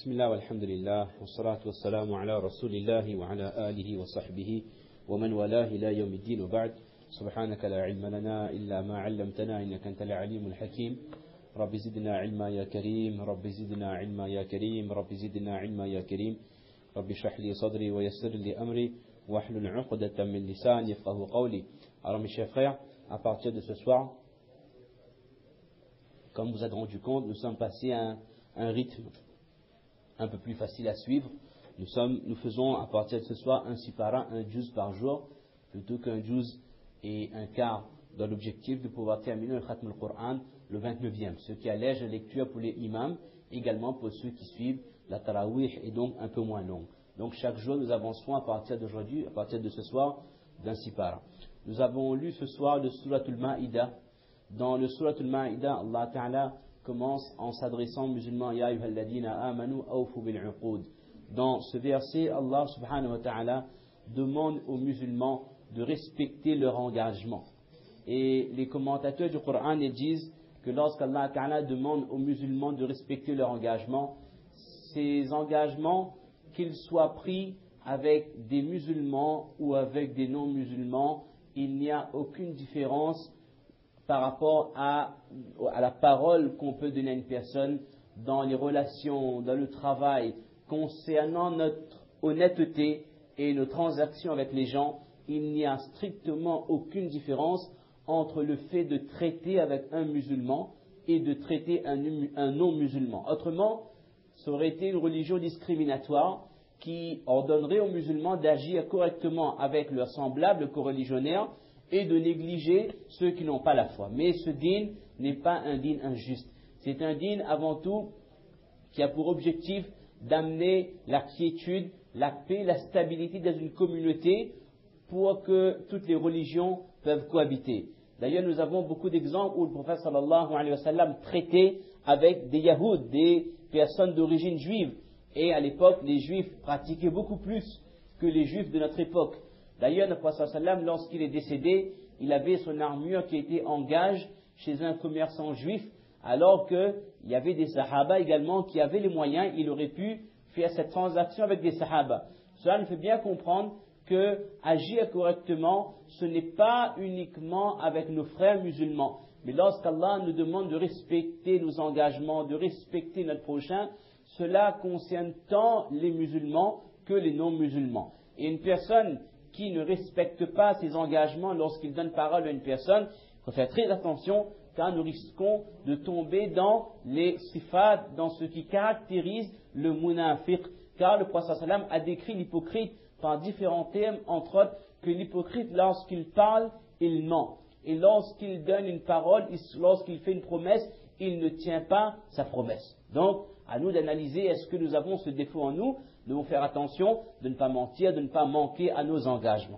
بسم الله والحمد لله والصلاة والسلام على رسول الله وعلى آله وصحبه ومن والاه إلى يوم الدين وبعد سبحانك لا علم لنا إلا ما علمتنا إنك أنت العليم الحكيم رب زدنا علما يا كريم رب زدنا علما يا كريم رب زدنا علما يا كريم رب اشرح لي صدري ويسر لي أمري واحلل عقدة من لساني يفقهوا قولي. Alors mes chers frères, à partir de ce soir, comme vous êtes rendu compte, nous sommes passés à un rythme un peu plus facile à suivre. Nous faisons à partir de ce soir un sipara, un juz par jour, plutôt qu'un juz et un quart, dans l'objectif de pouvoir terminer le khatm al-Qur'an le 29e, ce qui allège la lecture pour les imams, également pour ceux qui suivent la tarawih est donc un peu moins longue. Donc chaque jour nous avancerons à partir d'aujourd'hui, à partir de ce soir, d'un sipara. Nous avons lu ce soir le Surat al-Ma'ida. Dans le Surat al-Ma'ida, Allah Ta'ala commence en s'adressant aux musulmans, Ya ayyuhalladhina amanu awfu bil'uqud. Dans ce verset, Allah Subhanahu wa Ta'ala demande aux musulmans de respecter leur engagement. Et les commentateurs du Coran disent que lorsqu'Allah Ta'ala demande aux musulmans de respecter leur engagement, ces engagements, qu'ils soient pris avec des musulmans ou avec des non-musulmans, il n'y a aucune différence par rapport à la parole qu'on peut donner à une personne dans les relations, dans le travail, concernant notre honnêteté et nos transactions avec les gens. Il n'y a strictement aucune différence entre le fait de traiter avec un musulman et de traiter un non-musulman. Autrement, ça aurait été une religion discriminatoire qui ordonnerait aux musulmans d'agir correctement avec leurs semblables coreligionnaires et de négliger ceux qui n'ont pas la foi. Mais ce dîn n'est pas un dîn injuste. C'est un dîn avant tout qui a pour objectif d'amener la quiétude, la paix, la stabilité dans une communauté pour que toutes les religions peuvent cohabiter. D'ailleurs, nous avons beaucoup d'exemples où le prophète sallallahu alayhi wa sallam traitait avec des Yahouds, des personnes d'origine juive. Et à l'époque, les juifs pratiquaient beaucoup plus que les juifs de notre époque. D'ailleurs, le prophète sallallahu alayhi wa sallam, lorsqu'il est décédé, il avait son armure qui était en gage chez un commerçant juif, alors qu'il y avait des sahaba également qui avaient les moyens, il aurait pu faire cette transaction avec des sahaba. Cela nous fait bien comprendre que agir correctement, ce n'est pas uniquement avec nos frères musulmans. Mais lorsqu'Allah nous demande de respecter nos engagements, de respecter notre prochain, cela concerne tant les musulmans que les non-musulmans. Et une personne qui ne respecte pas ses engagements lorsqu'il donne parole à une personne, il faut faire très attention car nous risquons de tomber dans les sifat, dans ce qui caractérise le munafiq. Car le prophète sallam a décrit l'hypocrite par différents termes, entre autres, que l'hypocrite, lorsqu'il parle, il ment. Et lorsqu'il donne une parole, lorsqu'il fait une promesse, il ne tient pas sa promesse. Donc, à nous d'analyser, est-ce que nous avons ce défaut en nous? Nous devons faire attention de ne pas mentir, de ne pas manquer à nos engagements.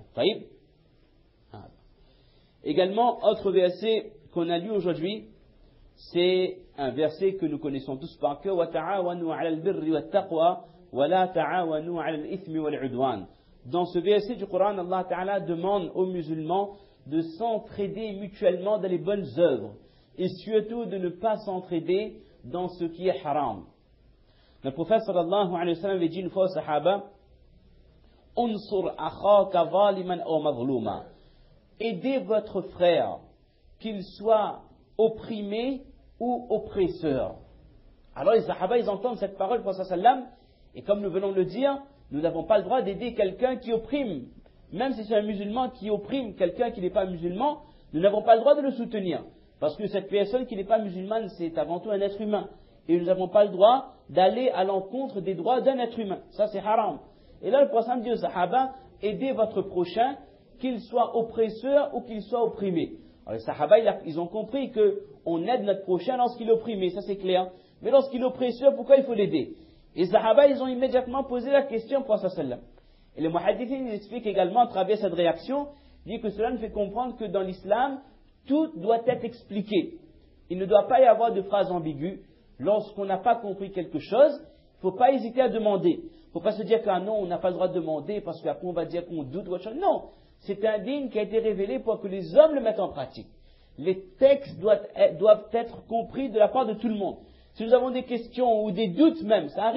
Également, autre verset qu'on a lu aujourd'hui, c'est un verset que nous connaissons tous par cœur. وَتَعَاوَنُوا عَلَى الْبِرِّ وَالتَّقْوَى وَلَا تَعَاوَنُوا عَلَى الْإِثْمِ وَالْعُدْوَانِ. Dans ce verset du Coran, Allah Ta'ala demande aux musulmans de s'entraider mutuellement dans les bonnes œuvres et surtout de ne pas s'entraider dans ce qui est haram. Le prophète sallallahu alayhi wa sallam avait dit une fois aux sahaba, unsur akhaka zaliman aw mazluma. Aidez votre frère, qu'il soit opprimé ou oppresseur. Alors les sahaba, ils entendent cette parole du prophète sallallahu alayhi wa sallam, et comme nous venons de le dire, nous n'avons pas le droit d'aider quelqu'un qui opprime. Même si c'est un musulman qui opprime quelqu'un qui n'est pas musulman, nous n'avons pas le droit de le soutenir. Parce que cette personne qui n'est pas musulmane, c'est avant tout un être humain. Et nous n'avons pas le droit d'aller à l'encontre des droits d'un être humain. Ça, c'est haram. Et là, le prophète dit aux sahaba, aidez votre prochain, qu'il soit oppresseur ou qu'il soit opprimé. Alors les sahaba, ils ont compris qu'on aide notre prochain lorsqu'il est opprimé, ça c'est clair. Mais lorsqu'il est oppresseur, pourquoi il faut l'aider? Et les sahaba, ils ont immédiatement posé la question au prophète sallam. Et les muhaddithins expliquent également à travers cette réaction, dit que cela nous fait comprendre que dans l'islam, tout doit être expliqué. Il ne doit pas y avoir de phrases ambiguës. Lorsqu'on n'a pas compris quelque chose, il ne faut pas hésiter à demander. Il ne faut pas se dire qu'un non, on n'a pas le droit de demander parce qu'après on va dire qu'on doute ou autre chose. Non, c'est un dîn qui a été révélé pour que les hommes le mettent en pratique. Les textes doivent être compris de la part de tout le monde. Si nous avons des questions ou des doutes même, ça arrive.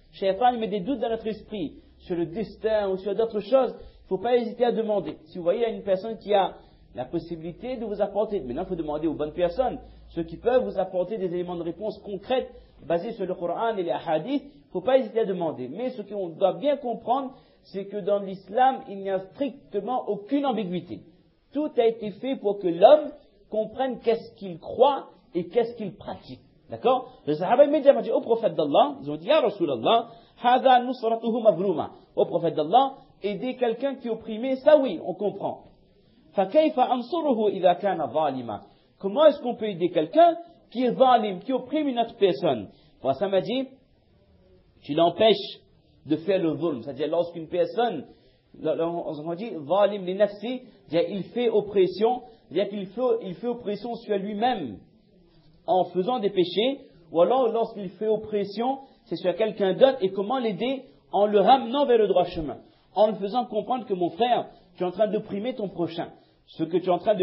Shaitan met des doutes dans notre esprit sur le destin ou sur d'autres choses. Il ne faut pas hésiter à demander. Si vous voyez, il y a une personne qui a la possibilité de vous apporter, maintenant il faut demander aux bonnes personnes, ceux qui peuvent vous apporter des éléments de réponse concrètes basés sur le Coran et les hadiths, il ne faut pas hésiter à demander. Mais ce qu'on doit bien comprendre, c'est que dans l'islam, il n'y a strictement aucune ambiguïté. Tout a été fait pour que l'homme comprenne qu'est-ce qu'il croit et qu'est-ce qu'il pratique. D'accord? Les Sahaba immédiatement dit au prophète d'Allah, ils ont dit, Ya Rasulallah, Hada nusratuhu mavruma. Au prophète d'Allah, aider quelqu'un qui est opprimé, ça oui, on comprend. فَكَيْفَ أَنْصُرُهُ إِذَا كَانَ ظَالِمًا. Comment est-ce qu'on peut aider quelqu'un qui est zalim, qui opprime une autre personne? Pour ça m'a dit, tu l'empêches de faire le zulm. C'est-à-dire lorsqu'une personne, on dit zalim li nafsi, il fait oppression, c'est-à-dire qu'il fait oppression sur lui-même en faisant des péchés, ou alors lorsqu'il fait oppression, c'est sur quelqu'un d'autre, et comment l'aider? En le ramenant vers le droit chemin, en le faisant comprendre que mon frère, tu es en train d'opprimer ton prochain. Ce que tu es en train de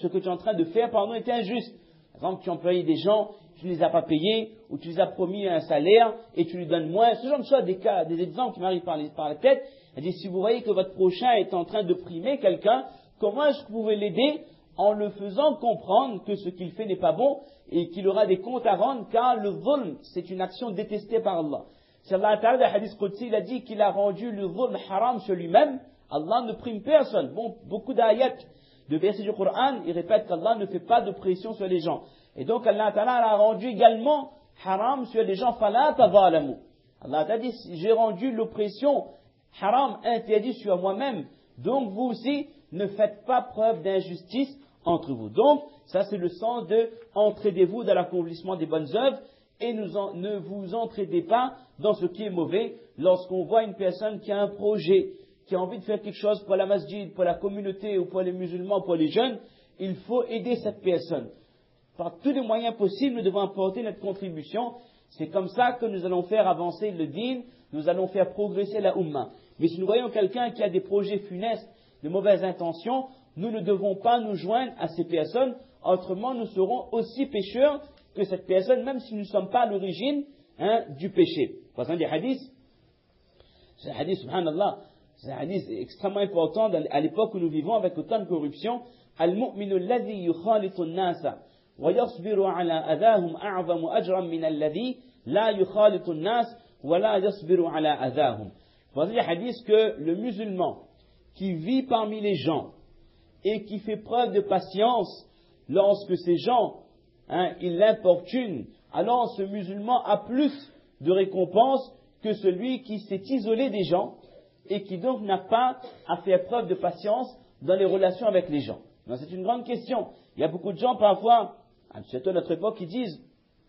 faire, pardon, est injuste. Par exemple, tu employais des gens, tu ne les as pas payés, ou tu les as promis un salaire, et tu lui donnes moins. Ce genre de choses, des exemples qui m'arrivent par la tête. Elle dit, si vous voyez que votre prochain est en train d'opprimer quelqu'un, comment est-ce que vous pouvez l'aider? En le faisant comprendre que ce qu'il fait n'est pas bon, et qu'il aura des comptes à rendre, car le zulm, c'est une action détestée par Allah. Si Allah Ta'ala, dans le hadith Qudsi, il a dit qu'il a rendu le zulm haram sur lui-même, Allah ne prime personne. Bon, beaucoup d'ayats, de versets du Coran, ils répètent qu'Allah ne fait pas de pression sur les gens. Et donc Allah Ta'ala a rendu également haram sur les gens. Fala tazalamu. Allah Ta'ala dit, j'ai rendu l'oppression haram, interdit sur moi-même. Donc vous aussi, ne faites pas preuve d'injustice entre vous. Donc, ça c'est le sens de entraidez-vous dans l'accomplissement des bonnes œuvres et ne vous entraidez pas dans ce qui est mauvais. Lorsqu'on voit une personne qui a un projet, qui a envie de faire quelque chose pour la masjid, pour la communauté ou pour les musulmans, pour les jeunes, il faut aider cette personne. Par tous les moyens possibles, nous devons apporter notre contribution. C'est comme ça que nous allons faire avancer le dîn, nous allons faire progresser la Ummah. Mais si nous voyons quelqu'un qui a des projets funestes, de mauvaises intentions, nous ne devons pas nous joindre à ces personnes, autrement nous serons aussi pécheurs que cette personne, même si nous ne sommes pas à l'origine du péché. Par exemple, des hadiths, c'est un hadith, subhanallah, c'est un hadith extrêmement important à l'époque où nous vivons avec autant de corruption. Al-mu'minu alladhi yukhalitu an-nasa wa yasbiru ala adahum a'zamu ajran min alladhi la yukhalitu an-nas wa la yasbiru ala adahum. Voici le hadith que le musulman qui vit parmi les gens et qui fait preuve de patience lorsque ces gens, ils l'importunent, alors ce musulman a plus de récompense que celui qui s'est isolé des gens et qui donc n'a pas à faire preuve de patience dans les relations avec les gens. Donc, c'est une grande question. Il y a beaucoup de gens parfois, surtout à notre époque, qui disent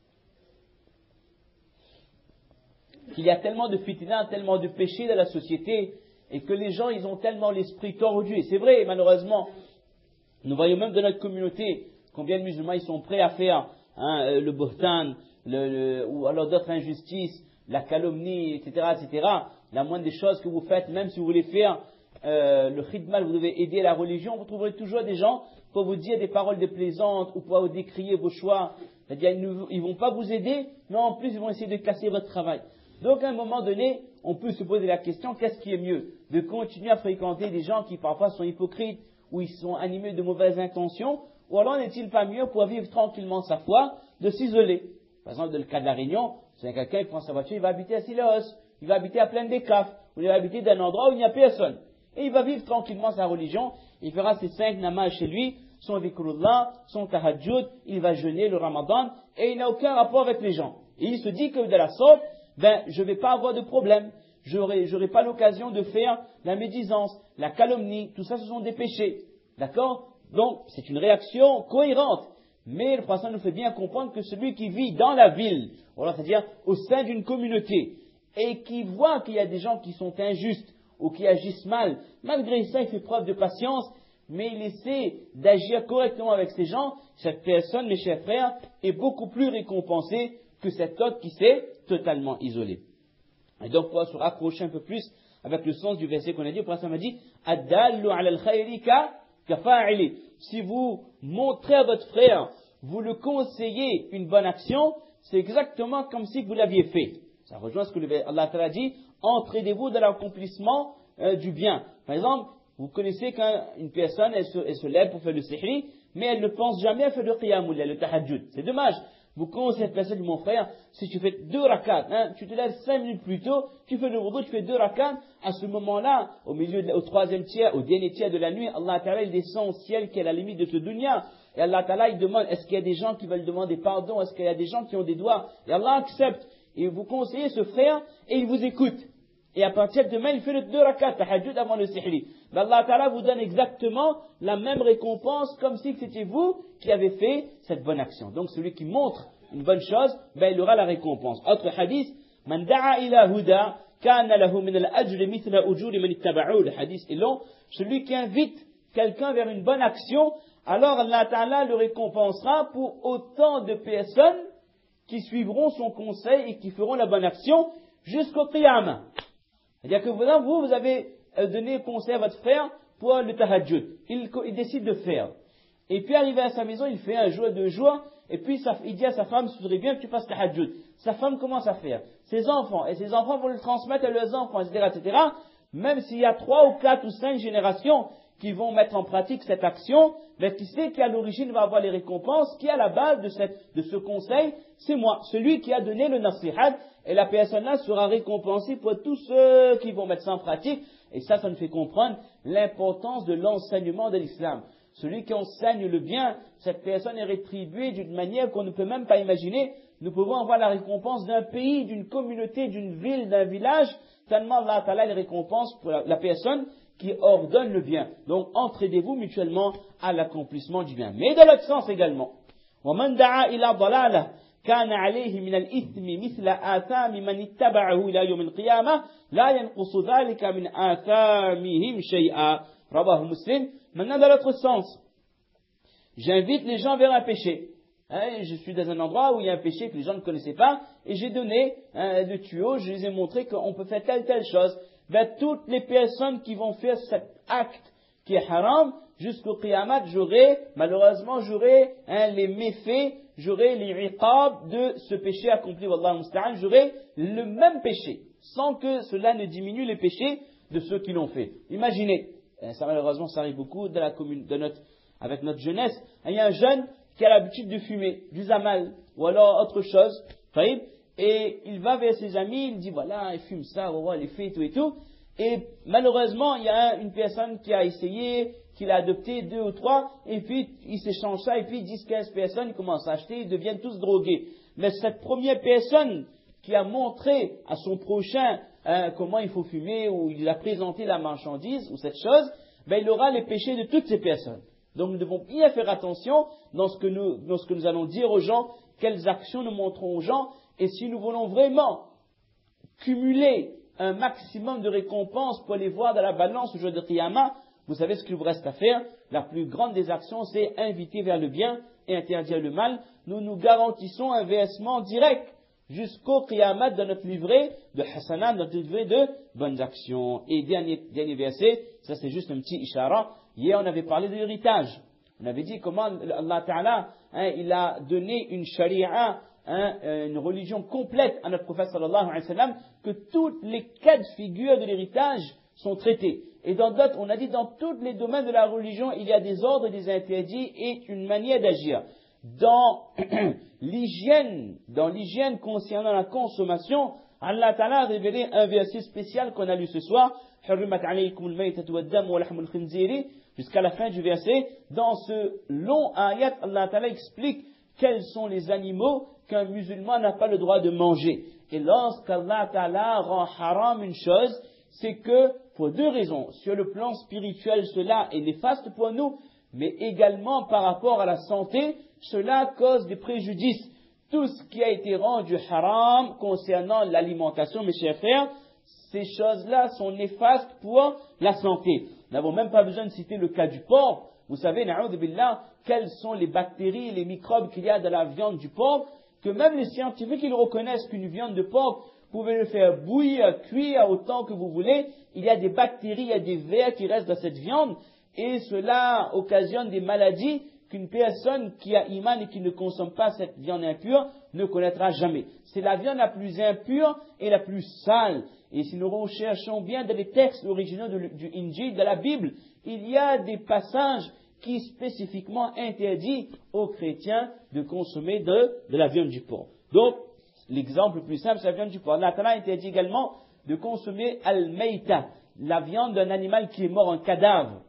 qu'il y a tellement de fitna, tellement de péchés dans la société et que les gens, ils ont tellement l'esprit tordu. Et c'est vrai, malheureusement, nous voyons même dans notre communauté combien de musulmans ils sont prêts à faire le buhtan, ou alors d'autres injustices, la calomnie, etc., etc. La moindre des choses que vous faites, même si vous voulez faire le khidma, vous devez aider la religion, vous trouverez toujours des gens pour vous dire des paroles déplaisantes ou pour vous décrier vos choix. C'est-à-dire, ils ne vont pas vous aider, mais en plus, ils vont essayer de casser votre travail. Donc, à un moment donné, on peut se poser la question, qu'est-ce qui est mieux? De continuer à fréquenter des gens qui parfois sont hypocrites, ou ils sont animés de mauvaises intentions, ou alors n'est-il pas mieux pour vivre tranquillement sa foi, de s'isoler? Par exemple, dans le cas de la Réunion, c'est quelqu'un qui prend sa voiture, il va habiter à Sileos, il va habiter à Plaine des Cafes, ou il va habiter dans un endroit où il n'y a personne. Et il va vivre tranquillement sa religion, il fera ses 5 namaz chez lui, son dhikrullah, son tahajjud, il va jeûner le ramadan, et il n'a aucun rapport avec les gens. Et il se dit que de la sorte, je ne vais pas avoir de problème, j'aurai pas l'occasion de faire la médisance, la calomnie, tout ça ce sont des péchés. D'accord? Donc, c'est une réaction cohérente. Mais le prophète nous fait bien comprendre que celui qui vit dans la ville, c'est-à-dire au sein d'une communauté, et qui voit qu'il y a des gens qui sont injustes, ou qui agissent mal, malgré ça, il fait preuve de patience, mais il essaie d'agir correctement avec ces gens, cette personne, mes chers frères, est beaucoup plus récompensée que cet autre qui s'est totalement isolé. Et donc, pour se rapprocher un peu plus avec le sens du verset qu'on a dit, le prophète m'a dit, Ad-dallu ala al-khayri ka-fa'ili. Si vous montrez à votre frère, vous le conseillez une bonne action, c'est exactement comme si vous l'aviez fait. Ça rejoint ce que Allah Ta'ala dit, entraidez-vous dans l'accomplissement du bien. Par exemple, vous connaissez qu'une personne, elle se lève pour faire le sihri, mais elle ne pense jamais à faire le qiyamul layl, le tahajjud. C'est dommage. Vous connaissez cette personne, mon frère, si tu fais 2 rakats, tu te lèves 5 minutes plus tôt, tu fais le wudu, tu fais 2 rakats, à ce moment-là, au 3e tiers, au dernier tiers de la nuit, Allah Ta'ala, il descend au ciel qui est à la limite de ce dunya. Et Allah Ta'ala, il demande, est-ce qu'il y a des gens qui veulent demander pardon, est-ce qu'il y a des gens qui ont des doigts? Et Allah accepte. Et vous conseillez ce frère, et il vous écoute. Et à partir de demain, il fait le 2 rakats, tahajjud avant le sihri. Mais Allah Ta'ala vous donne exactement la même récompense, comme si c'était vous qui avez fait cette bonne action. Donc celui qui montre une bonne chose, il aura la récompense. Autre hadith, man da'a ila huda, kana lahu min al-ajri mithla ujuri man ittaba'u. Le hadith est long. Celui qui invite quelqu'un vers une bonne action, alors Allah Ta'ala le récompensera pour autant de personnes qui suivront son conseil et qui feront la bonne action jusqu'au qiyamah. C'est-à-dire que vous avez donné conseil à votre frère pour le tahajjud. Il décide de faire. Et puis arrivé à sa maison, il fait 1 jour, 2 jours, et puis il dit à sa femme, il faudrait bien que tu fasses tahajjud. Sa femme commence à faire. Ses enfants, et ses enfants vont le transmettre à leurs enfants, etc., etc. Même s'il y a 3 ou 4 ou 5 générations qui vont mettre en pratique cette action, mais qui sait qui à l'origine va avoir les récompenses, qui est à la base de ce conseil, c'est moi, celui qui a donné le nasihat, et la personne-là sera récompensée pour tous ceux qui vont mettre ça en pratique, et ça nous fait comprendre l'importance de l'enseignement de l'islam. Celui qui enseigne le bien, cette personne est rétribuée d'une manière qu'on ne peut même pas imaginer. Nous pouvons avoir la récompense d'un pays, d'une communauté, d'une ville, d'un village, tellement Allah Ta'ala les récompense pour la personne qui ordonne le bien. Donc, entraidez-vous mutuellement à l'accomplissement du bien. Mais dans l'autre sens également. وَمَنْ دَعَا إِلَى ضَلَالَةٍ كَانَ عَلَيْهِ مِنَ الْإِثْمِ مِثْلَ آثَامِ مَنِ اتَّبَعَهُ إِلَى يَوْمِ الْقِيَامَةِ لَا يَنْقُصُ ذَلِكَ مِنْ آثَامِهِمْ شَيْئًا. Rawahu Muslim. Maintenant, dans l'autre sens, j'invite les gens vers un péché. Je suis dans un endroit où il y a un péché que les gens ne connaissaient pas, et j'ai donné le tuyau, je les ai montré qu'on peut faire telle chose. Toutes les personnes qui vont faire cet acte qui est haram, jusqu'au qiyamah, malheureusement, j'aurai les méfaits, j'aurai les iqab de ce péché accompli, wallahu musta'an, j'aurai le même péché, sans que cela ne diminue les péchés de ceux qui l'ont fait. Imaginez, ça malheureusement, ça arrive beaucoup dans la commune, avec notre jeunesse. Il y a un jeune qui a l'habitude de fumer, du zamal, ou alors autre chose, et il va vers ses amis, il dit voilà, il fume ça, on va voir les faits et tout. Et malheureusement, il y a une personne qui a essayé, qui l'a adopté, 2 ou 3, et puis ils s'échangent ça, et puis 10-15 personnes, ils commencent à acheter, ils deviennent tous drogués. Mais cette première personne qui a montré à son prochain comment il faut fumer, ou il a présenté la marchandise, ou cette chose, il aura les péchés de toutes ces personnes. Donc nous devons bien faire attention dans ce que nous allons dire aux gens, quelles actions nous montrons aux gens, et si nous voulons vraiment cumuler un maximum de récompenses pour les voir dans la balance au jour de Qiyamah, vous savez ce qu'il vous reste à faire. La plus grande des actions, c'est inviter vers le bien et interdire le mal. Nous nous garantissons un versement direct jusqu'au Qiyamah de notre livret de Hasanat, notre livret de bonnes actions. Et dernier verset, ça c'est juste un petit ishara. Hier on avait parlé de l'héritage. On avait dit comment Allah Ta'ala, il a donné une sharia, une religion complète à notre prophète sallallahu alayhi wa sallam, que toutes les 4 figures de l'héritage sont traitées. Et dans d'autres, on a dit dans tous les domaines de la religion, il y a des ordres, des interdits et une manière d'agir. Dans l'hygiène concernant la consommation, Allah Ta'ala a révélé un verset spécial qu'on a lu ce soir, jusqu'à la fin du verset. Dans ce long ayat, Allah Ta'ala explique quels sont les animaux qu'un musulman n'a pas le droit de manger. Et lorsqu'Allah Ta'ala rend haram une chose, c'est que, pour 2 raisons. Sur le plan spirituel, cela est néfaste pour nous, mais également par rapport à la santé, cela cause des préjudices. Tout ce qui a été rendu haram concernant l'alimentation, mes chers frères, ces choses-là sont néfastes pour la santé. Nous n'avons même pas besoin de citer le cas du porc. Vous savez, na'oudhu billah, quelles sont les bactéries, les microbes qu'il y a dans la viande du porc, que même les scientifiques, ils reconnaissent qu'une viande de porc, vous pouvez le faire bouillir, cuire autant que vous voulez, il y a des bactéries, il y a des vers qui restent dans cette viande, et cela occasionne des maladies qu'une personne qui a iman et qui ne consomme pas cette viande impure ne connaîtra jamais. C'est la viande la plus impure et la plus sale. Et si nous recherchons bien dans les textes originaux du Injil, de la Bible, il y a des passages qui spécifiquement interdisent aux chrétiens de consommer de la viande du porc. Donc, l'exemple le plus simple, c'est la viande du porc. Allah Ta'ala interdit également de consommer al-mayta, la viande d'un animal qui est mort en cadavre.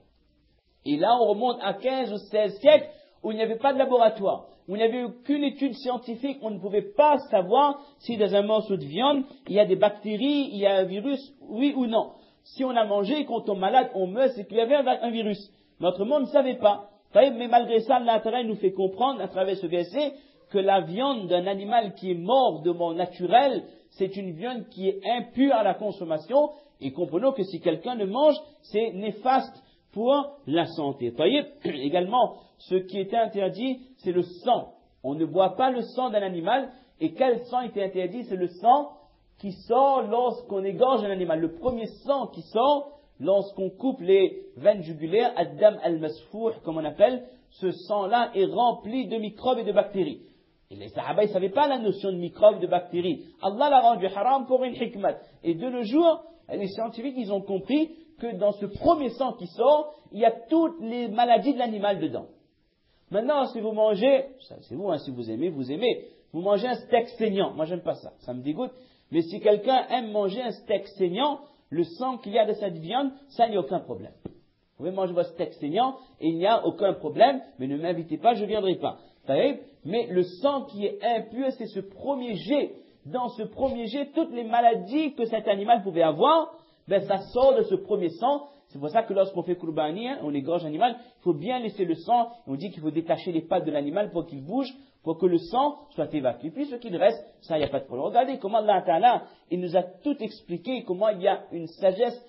Et là, on remonte à 15 ou 16 siècles où il n'y avait pas de laboratoire, où il n'y avait aucune étude scientifique, on ne pouvait pas savoir si dans un morceau de viande, il y a des bactéries, il y a un virus, oui ou non. Si on a mangé et qu'on tombe malade, on meurt, c'est qu'il y avait un virus. Notre monde ne savait pas. Mais malgré ça, l'intérêt nous fait comprendre à travers ce verset que la viande d'un animal qui est mort de mort naturelle, c'est une viande qui est impure à la consommation. Et comprenons que si quelqu'un le mange, c'est néfaste pour la santé. Également, ce qui était interdit, c'est le sang. On ne boit pas le sang d'un animal. Et quel sang était interdit? C'est le sang qui sort lorsqu'on égorge un animal. Le premier sang qui sort lorsqu'on coupe les veines jugulaires, ad-dam al-masfouh, comme on appelle, ce sang-là est rempli de microbes et de bactéries. Et les Sahaba, ils ne savaient pas la notion de microbes et de bactéries. Allah l'a rendu haram pour une hikmat. Et de nos jours, les scientifiques, ils ont compris que dans ce premier sang qui sort, il y a toutes les maladies de l'animal dedans. Maintenant, si vous mangez, c'est vous, si vous aimez, vous mangez un steak saignant. Moi, j'aime pas ça, ça me dégoûte. Mais si quelqu'un aime manger un steak saignant, le sang qu'il y a de cette viande, ça, il n'y a aucun problème. Vous pouvez manger votre steak saignant et il n'y a aucun problème, mais ne m'invitez pas, je ne viendrai pas. Mais le sang qui est impur, c'est ce premier jet. Dans ce premier jet, toutes les maladies que cet animal pouvait avoir, ça sort de ce premier sang. C'est pour ça que lorsqu'on fait kurbani, on égorge l'animal, il faut bien laisser le sang. On dit qu'il faut détacher les pattes de l'animal pour qu'il bouge, pour que le sang soit évacué. Puis ce qu'il reste, ça, il n'y a pas de problème. Regardez comment Allah Ta'ala, il nous a tout expliqué, comment il y a une sagesse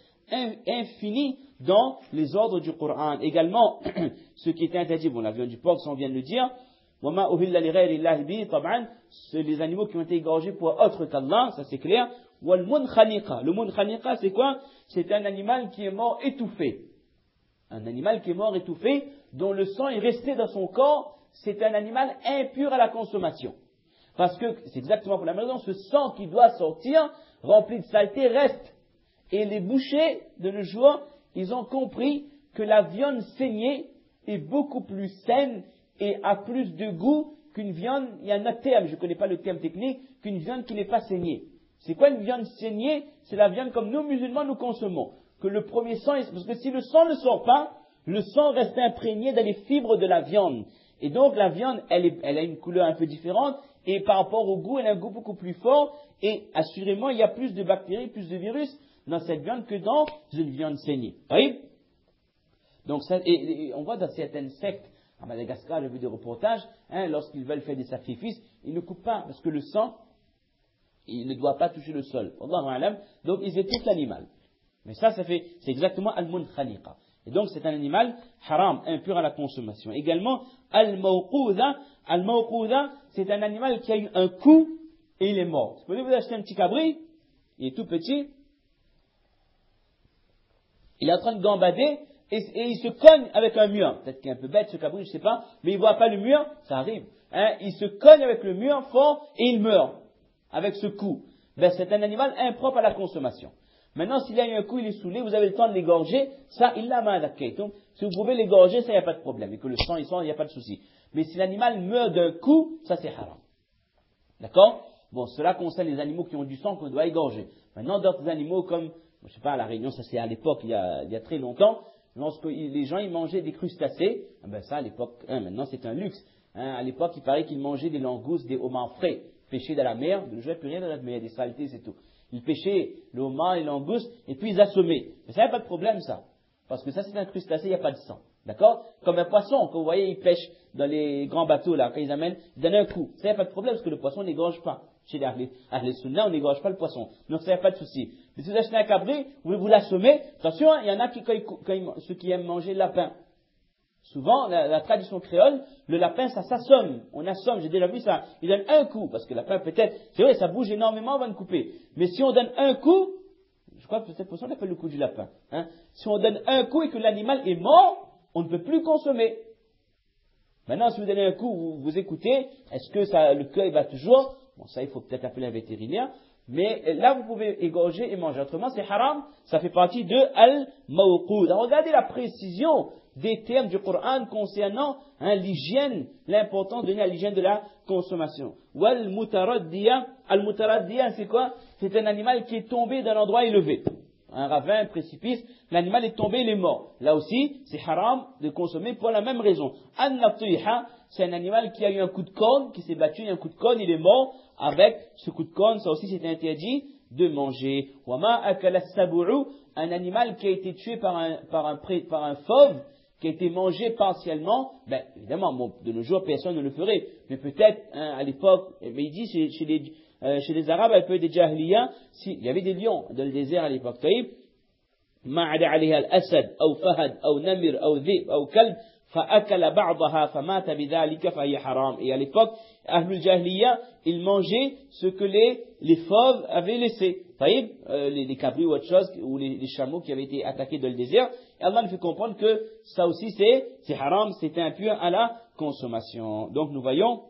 infinie dans les ordres du Coran. Également, ce qui est interdit, la viande du porc, ça on vient de le dire, c'est les animaux qui ont été égorgés pour autre qu'Allah, ça c'est clair. Le munkhaniqa, c'est quoi? C'est un animal qui est mort étouffé. Un animal qui est mort étouffé, dont le sang est resté dans son corps, c'est un animal impur à la consommation. Parce que c'est exactement pour la même raison, ce sang qui doit sortir, rempli de saleté, reste. Et les bouchers de nos jours, ils ont compris que la viande saignée est beaucoup plus saine et a plus de goût qu'une viande, il y a un autre terme, je ne connais pas le terme technique, qu'une viande qui n'est pas saignée. C'est quoi une viande saignée? C'est la viande comme nous musulmans nous consommons. Que le premier sang, parce que si le sang ne sort pas, le sang reste imprégné dans les fibres de la viande. Et donc la viande, elle a une couleur un peu différente, et par rapport au goût, elle a un goût beaucoup plus fort, et assurément, il y a plus de bactéries, plus de virus dans cette viande que dans une viande saignée. Oui? Donc ça, et on voit dans certaines sectes, à Madagascar, j'ai vu des reportages, lorsqu'ils veulent faire des sacrifices, ils ne coupent pas, parce que le sang, il ne doit pas toucher le sol. Allahu a'lam. Donc ils étouffent l'animal. Mais ça c'est exactement al-munkhaniqa. Et donc c'est un animal haram, impur à la consommation. Également, al-mawqudha. Al-mawqudha, c'est un animal qui a eu un coup et il est mort. Vous pouvez vous acheter un petit cabri, il est tout petit, il est en train de gambader, et il se cogne avec un mur. Peut-être qu'il est un peu bête ce cabri, je ne sais pas, mais il ne voit pas le mur, ça arrive. Il se cogne avec le mur fort et il meurt avec ce coup. C'est un animal impropre à la consommation. Maintenant, s'il y a eu un coup, il est saoulé, vous avez le temps de l'égorger, ça, il l'a ma'adakaytum. Si vous pouvez l'égorger, ça, il n'y a pas de problème. Et que le sang, il sort, il n'y a pas de souci. Mais si l'animal meurt d'un coup, ça, c'est haram. D'accord? Bon, cela concerne les animaux qui ont du sang qu'on doit égorger. Maintenant, d'autres animaux comme, je ne sais pas, à La Réunion, ça c'est à l'époque, il y a très longtemps, lorsque les gens, ils mangeaient des crustacés, ça, à l'époque, maintenant, c'est un luxe. À l'époque, il paraît qu'ils mangeaient des langoustes, des homards frais, pêchés dans la mer, ne jouaient plus rien dans la mer, des saletés, c'est tout. Ils pêchaient le homard, les langoustes, et puis ils assommaient. Mais ça, il n'y a pas de problème, ça. Parce que ça, c'est un crustacé, il n'y a pas de sang. D'accord? Comme un poisson, que vous voyez, ils pêchent dans les grands bateaux, là, quand ils amènent, ils donnent un coup. Ça, il n'y a pas de problème, parce que le poisson n'égorge pas. Chez les Ahl Sunnah, on n'égorge pas le poisson. Donc, ça, il n'y a pas de souci. Mais si vous achetez un cabri, vous l'assommez, attention, il y en a qui, ceux qui aiment manger le lapin. Souvent, la tradition créole, le lapin, ça s'assomme. On assomme, j'ai déjà vu ça. Il donne un coup, parce que le lapin, peut-être, c'est vrai, ça bouge énormément avant de couper. Mais si on donne un coup, je crois que cette façon, on appelle le coup du lapin. Si on donne un coup et que l'animal est mort, on ne peut plus consommer. Maintenant, si vous donnez un coup, vous écoutez, est-ce que ça, le cœur bat toujours? Bon, ça, il faut peut-être appeler un vétérinaire. Mais là, vous pouvez égorger et manger. Autrement, c'est haram. Ça fait partie de al-mawqoud. Regardez la précision des termes du Coran concernant l'hygiène, l'importance donnée à l'hygiène de la consommation. Wal-mutaraddiya. Al-mutaraddiya, c'est quoi? C'est un animal qui est tombé d'un endroit élevé. Un ravin, un précipice, l'animal est tombé, il est mort. Là aussi, c'est haram de consommer pour la même raison. An-natiha, c'est un animal qui a eu un coup de corne, qui s'est battu, il y a un coup de corne, il est mort. Avec ce coup de corne, ça aussi c'est interdit de manger. Wama akala sabu'u, un animal qui a été tué par un fauve, qui a été mangé partiellement, ben évidemment, bon, de nos jours personne ne le ferait, mais peut-être à l'époque, mais il dit chez les Arabes, un peu des Jahiliya, il y avait des lions dans le désert à l'époque. ما عدا عليها الأسد أو فهد أو نمر أو ذئب أو كلب فأكل بعضها فمات بذلك فهي حرام. Et à l'époque, Ahlul Jahiliya, ils mangeaient ce que les fauves avaient laissé. Les cabris ou autre chose, ou les chameaux qui avaient été attaqués dans le désert. Et Allah nous fait comprendre que ça aussi c'est haram, c'est impur à la consommation. Donc nous voyons,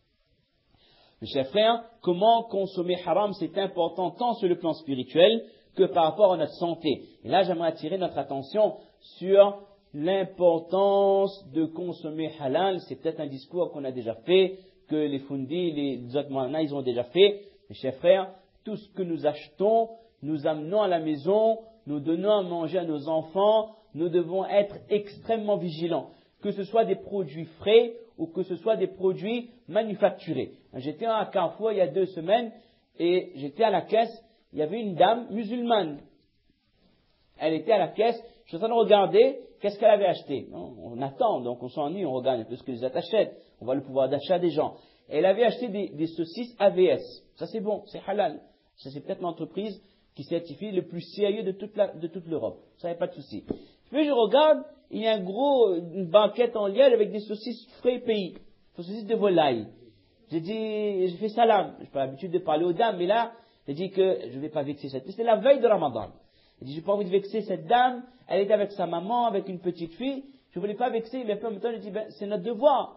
mes chers frères, comment consommer haram, c'est important tant sur le plan spirituel que par rapport à notre santé. Et là, j'aimerais attirer notre attention sur l'importance de consommer halal. C'est peut-être un discours qu'on a déjà fait, que les fundis, les autres moines, ils ont déjà fait. Mes chers frères, tout ce que nous achetons, nous amenons à la maison, nous donnons à manger à nos enfants, nous devons être extrêmement vigilants. Que ce soit des produits frais ou que ce soit des produits manufacturés. J'étais à Carrefour il y a 2 semaines et j'étais à la caisse. Il y avait une dame musulmane. Elle était à la caisse. Je suis en train de regarder qu'est-ce qu'elle avait acheté. Non, on attend, donc on s'ennuie, on regarde un peu ce que les autres achètent. On voit le pouvoir d'achat des gens. Et elle avait acheté des saucisses AVS. Ça c'est bon, c'est halal. Ça c'est peut-être l'entreprise qui certifie le plus sérieux de toute l'Europe. Ça n'y a pas de souci. Puis je regarde, il y a une banquette en liège avec des saucisses frais pays. Saucisses de volaille. J'ai fait salam. Je n'ai pas l'habitude de parler aux dames, mais là, j'ai dit que je ne vais pas vexer cette dame. C'était la veille de Ramadan. J'ai dit, je n'ai pas envie de vexer cette dame. Elle était avec sa maman, avec une petite fille. Je ne voulais pas vexer, mais en même temps, j'ai dit, c'est notre devoir.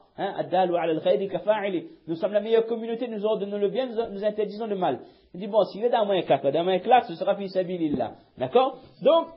Nous sommes la meilleure communauté, nous ordonnons le bien, nous interdisons le mal. J'ai dit, bon, s'il est dans un claque, ce sera fi sabilillah. D'accord? Donc,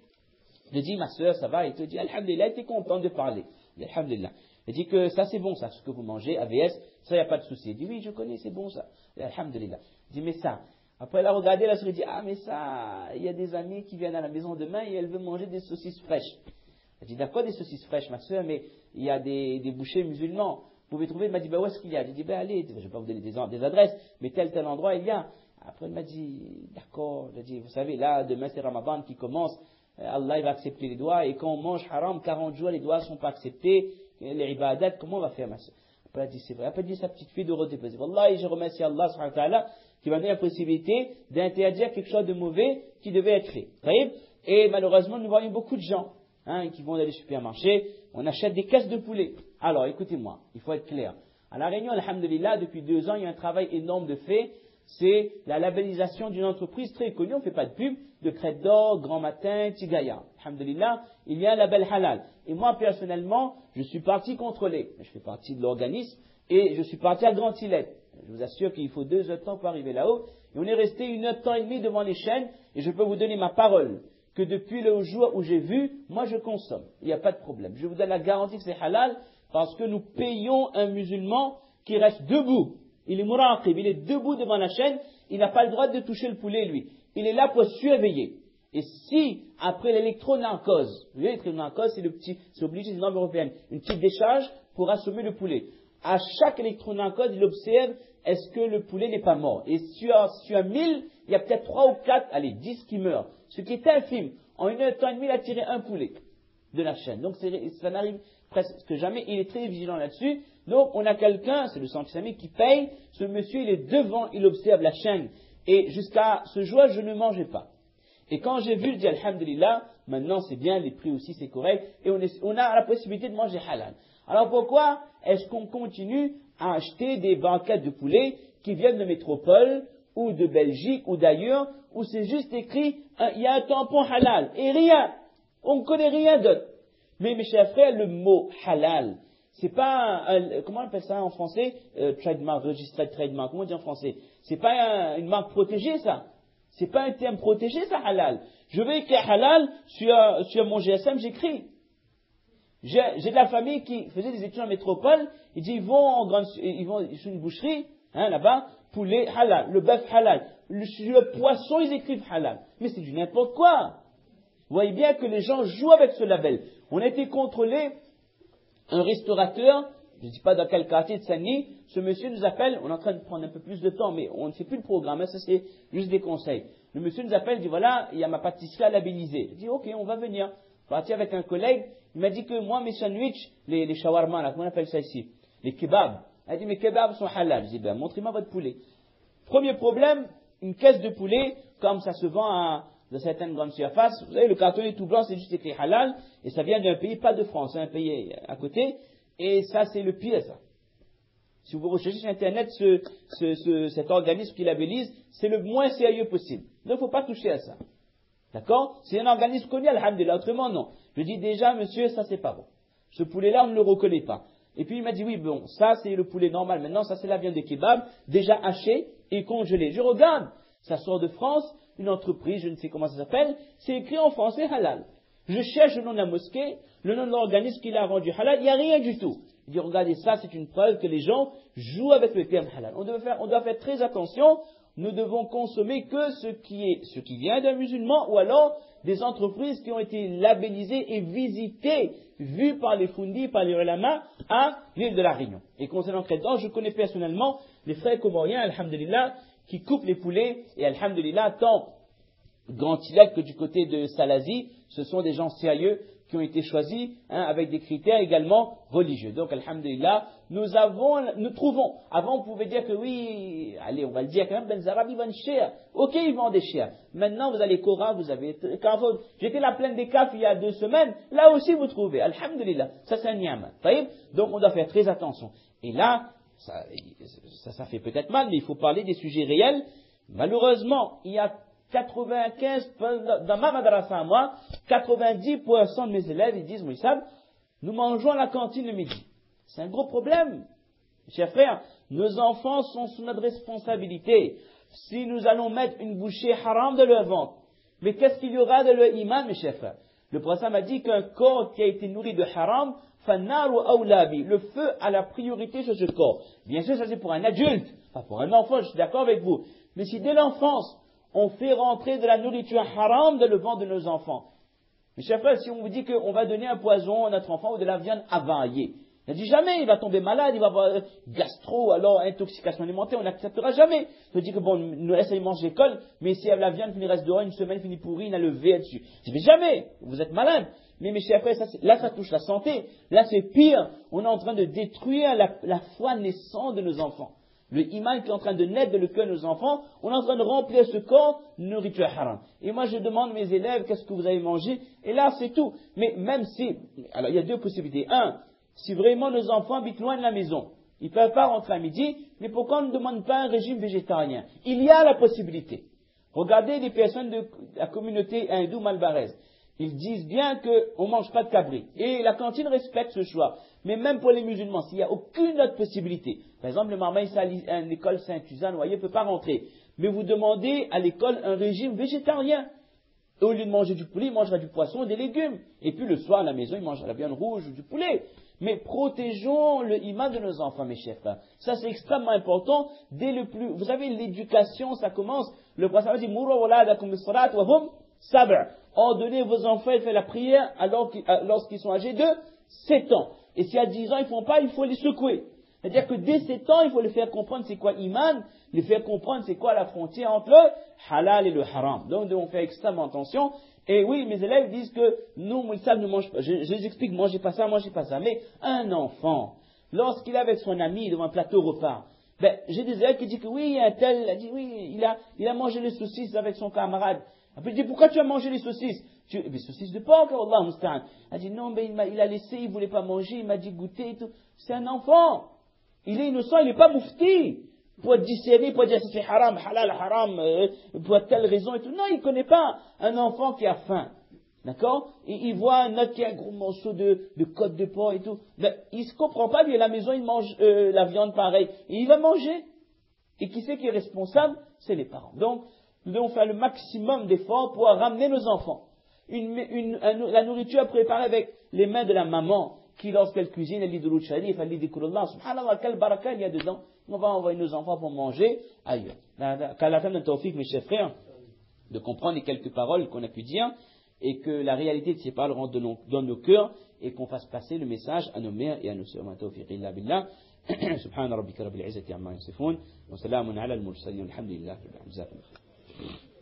je dis, ma soeur, ça va? Et tu dis, alhamdulillah, elle était contente de parler. Alhamdulillah. Elle dit que ça c'est bon, ça, ce que vous mangez, AVS, ça il n'y a pas de souci. Elle dit, oui, je connais, c'est bon ça. Alhamdulillah. Elle dit, mais ça. Après elle a regardé, elle dit, ah, mais ça, il y a des amis qui viennent à la maison demain et elles veulent manger des saucisses fraîches. Elle dit, d'accord, des saucisses fraîches, ma soeur, mais il y a des bouchers musulmans. Vous pouvez trouver, elle m'a dit, où est-ce qu'il y a? J'ai dit, allez, je ne vais pas vous donner des adresses, mais tel endroit il y a. Après elle m'a dit, d'accord, j'ai dit, vous savez, là, demain c'est Ramadan qui commence. Allah il va accepter les doigts et quand on mange haram 40 jours les doigts ne sont pas acceptés, les ibadat, comment on va faire ma soeur? Après elle a dit c'est vrai, après elle dit sa petite fille de redéposer. Wallahi je remercie Allah subhanahu wa ta'ala qui m'a donné la possibilité d'interdire quelque chose de mauvais qui devait être fait. Et malheureusement nous voyons beaucoup de gens qui vont dans les supermarchés, on achète des caisses de poulet. Alors écoutez-moi, il faut être clair. À La Réunion, alhamdulillah, depuis 2 ans il y a un travail énorme de fait. C'est la labellisation d'une entreprise très connue, on ne fait pas de pub, de Crête d'Or, Grand Matin, Tigaya. Alhamdulillah, il y a un label halal. Et moi, personnellement, je suis parti contrôler. Je fais partie de l'organisme et je suis parti à Grand Îlet. Je vous assure qu'il faut 2 heures de temps pour arriver là-haut. Et on est resté 1 heure de temps et demi devant les chaînes et je peux vous donner ma parole que depuis le jour où j'ai vu, moi je consomme. Il n'y a pas de problème. Je vous donne la garantie que c'est halal parce que nous payons un musulman qui reste debout. Il est muraqib, il est debout devant la chaîne, il n'a pas le droit de toucher le poulet, lui. Il est là pour surveiller. Et si, après l'électronarcose, vous voyez, l'électronarcose, c'est obligé, c'est une norme européenne, une petite décharge pour assommer le poulet. À chaque électronarcose, il observe, est-ce que le poulet n'est pas mort? Et sur 1000, il y a peut-être 3 ou 4, allez, 10 qui meurent. Ce qui est infime. En 1 heure de temps et demi, il a tiré un poulet de la chaîne. Donc ça n'arrive presque jamais. Il est très vigilant là-dessus. Donc on a quelqu'un, c'est le centre islamique qui paye. Ce monsieur, il est devant, il observe la chaîne. Et jusqu'à ce jour, je ne mangeais pas. Et quand j'ai vu, je dis alhamdulillah, maintenant c'est bien, les prix aussi c'est correct. Et on a la possibilité de manger halal. Alors pourquoi est-ce qu'on continue à acheter des banquettes de poulet qui viennent de métropole ou de Belgique ou d'ailleurs, où c'est juste écrit, il y a un tampon halal et rien. On ne connaît rien d'autre. Mais mes chers frères, le mot halal, c'est pas, comment on appelle ça en français? Trademark, registered trademark, comment on dit en français? C'est pas une marque protégée, ça. C'est pas un terme protégé, ça, halal. Je veux écrire halal sur mon GSM, j'écris. J'ai de la famille qui faisait des études en métropole, ils disent, ils vont sur une boucherie, là-bas, poulet halal, le bœuf halal, le poisson, ils écrivent halal. Mais c'est du n'importe quoi. Vous voyez bien que les gens jouent avec ce label. On a été contrôlé, un restaurateur, je ne dis pas dans quel quartier de Saint-Denis, ce monsieur nous appelle, on est en train de prendre un peu plus de temps, mais on ne fait plus le programme, ça c'est juste des conseils. Le monsieur nous appelle, dit voilà, il y a ma pâtisserie à labelliser. Je dis ok, on va venir. Parti avec un collègue, il m'a dit que moi mes sandwichs, les shawarma, là, comment on appelle ça ici? Les kebabs. Il a dit mes kebabs sont halal. Je dis ben montrez-moi votre poulet. Premier problème, une caisse de poulet, comme ça se vend dans certaines grandes surfaces, vous savez, le carton est tout blanc, c'est juste écrit halal, et ça vient d'un pays, pas de France, c'est un pays à côté, et ça c'est le pire, ça. Si vous recherchez sur Internet cet organisme qui labellise, c'est le moins sérieux possible. Donc il ne faut pas toucher à ça. D'accord? C'est un organisme connu, alhamdulillah, autrement non. Je dis déjà, monsieur, ça c'est pas bon. Ce poulet-là, on ne le reconnaît pas. Et puis il m'a dit, oui, bon, ça c'est le poulet normal, maintenant ça c'est la viande de kebab, déjà hachée et congelée. Je regarde, ça sort de France, une entreprise, je ne sais comment ça s'appelle, c'est écrit en français halal. Je cherche le nom de la mosquée, le nom de l'organisme qui l'a rendu halal, il n'y a rien du tout. Il dit, regardez ça, c'est une preuve que les gens jouent avec le terme halal. On doit faire très attention, nous devons consommer que ce qui vient d'un musulman, ou alors des entreprises qui ont été labellisées et visitées, vues par les fundis, par les ulama, à l'île de la Réunion. Et concernant Crédence, je connais personnellement les frères comoriens, alhamdulillah, qui coupent les poulets, et alhamdulillah, tant Grand Tilak que du côté de Salazie, ce sont des gens sérieux qui ont été choisis avec des critères également religieux. Donc, alhamdulillah, nous trouvons, avant on pouvait dire que oui, allez, on va le dire quand même, Ben Zarab, ils vendent cher. Ok, ils vendent des chers. Maintenant, vous allez Cora, vous avez Carrefour. J'étais la plaine des CAF il y a 2 semaines, là aussi vous trouvez, alhamdulillah. Ça c'est un ni'ama. Donc, on doit faire très attention. Et là, ça fait peut-être mal, mais il faut parler des sujets réels. Malheureusement, il y a 95, dans ma madrasa à moi, 90% de mes élèves, ils disent, Mouissab, nous mangeons à la cantine le midi. C'est un gros problème. Chers frères, nos enfants sont sous notre responsabilité. Si nous allons mettre une bouchée haram de leur ventre, mais qu'est-ce qu'il y aura de leur iman, mes chers frères? Le prophète m'a dit qu'un corps qui a été nourri de haram, fannaru awlabi, le feu a la priorité sur ce corps. Bien sûr, ça c'est pour un adulte, pas pour un enfant, je suis d'accord avec vous. Mais si dès l'enfance, on fait rentrer de la nourriture haram dans le ventre de nos enfants. Mes chers frères, si on vous dit qu'on va donner un poison à notre enfant ou de la viande availlée, on ne dit jamais, il va tomber malade, il va avoir gastro, alors intoxication alimentaire, on n'acceptera jamais. On dit que bon, nous laissons manger l'école, mais si la viande finit reste dehors, une semaine finit pourrie, il a le V dessus. Je dis jamais, vous êtes malade. Mais mes chers frères, là ça touche la santé. Là c'est pire, on est en train de détruire la foi naissante de nos enfants. Le iman qui est en train de naître dans le cœur de nos enfants, on est en train de remplir ce corps de nourriture haram. Et moi je demande à mes élèves, qu'est-ce que vous avez mangé? Et là c'est tout. Mais même si, alors il y a 2 possibilités. Si vraiment nos enfants habitent loin de la maison, ils ne peuvent pas rentrer à midi, mais pourquoi on ne demande pas un régime végétarien? Il y a la possibilité. Regardez les personnes de la communauté hindoue malbaraise. Ils disent bien qu'on ne mange pas de cabri. Et la cantine respecte ce choix. Mais même pour les musulmans, s'il n'y a aucune autre possibilité, par exemple, le Marmaïs à l'école Saint-Suzanne, vous voyez, ne peut pas rentrer. Mais vous demandez à l'école un régime végétarien. Au lieu de manger du poulet, il mangera du poisson et des légumes. Et puis le soir, à la maison, il mangera la viande rouge ou du poulet. Mais protégeons le iman de nos enfants, mes chers frères. Ça, c'est extrêmement important. Dès le plus, vous savez, l'éducation, ça commence. Le prophète dit, Moura waladakum bis-salat wa hum sab'a. Ordonnez vos enfants à faire la prière lorsqu'ils sont âgés de 7 ans. Et si à 10 ans ils ne font pas, il faut les secouer. C'est-à-dire que dès 7 ans, il faut les faire comprendre c'est quoi iman, les faire comprendre c'est quoi la frontière entre le halal et le haram. Donc, nous devons faire extrêmement attention. Et oui, mes élèves disent que nous, Moussab ne mange pas. Je les explique, mangez pas ça, mangez pas ça. Mais un enfant, lorsqu'il est avec son ami devant un plateau repas, j'ai des élèves qui disent que oui, un tel a dit oui, il a mangé les saucisses avec son camarade. Après, je dis, pourquoi tu as mangé les saucisses? Les saucisses de porc, Allah musta'an. Elle dit, non, mais il a laissé, il voulait pas manger, il m'a dit goûter et tout. C'est un enfant. Il est innocent, il n'est pas moufti. Pour discerner, pour dire c'est haram, halal, haram, pour telle raison et tout. Non, il ne connaît pas un enfant qui a faim. D'accord? Il voit un autre qui a un gros morceau de côte de porc et tout. Il ne comprend pas, lui, à la maison, il mange la viande pareille. Et il va manger. Et qui c'est qui est responsable? C'est les parents. Donc, nous devons faire le maximum d'efforts pour ramener nos enfants. La nourriture préparée avec les mains de la maman, qui lorsqu'elle cuisine, elle lit de l'eau sharif, elle lit des Qur'an. Subhanallah, quel baraka il y a dedans. On va envoyer nos enfants pour manger ailleurs. Qu'Allah donne le tawfiq, mes chers frères, de comprendre les quelques paroles qu'on a pu dire, et que la réalité de ces paroles rentre dans nos cœurs, et qu'on fasse passer le message à nos mères et à nos sœurs. Tawfiq illa billah. سبحان ربك رب العزة عما يصفون وسلام على المرسلين والحمد لله رب العالمين.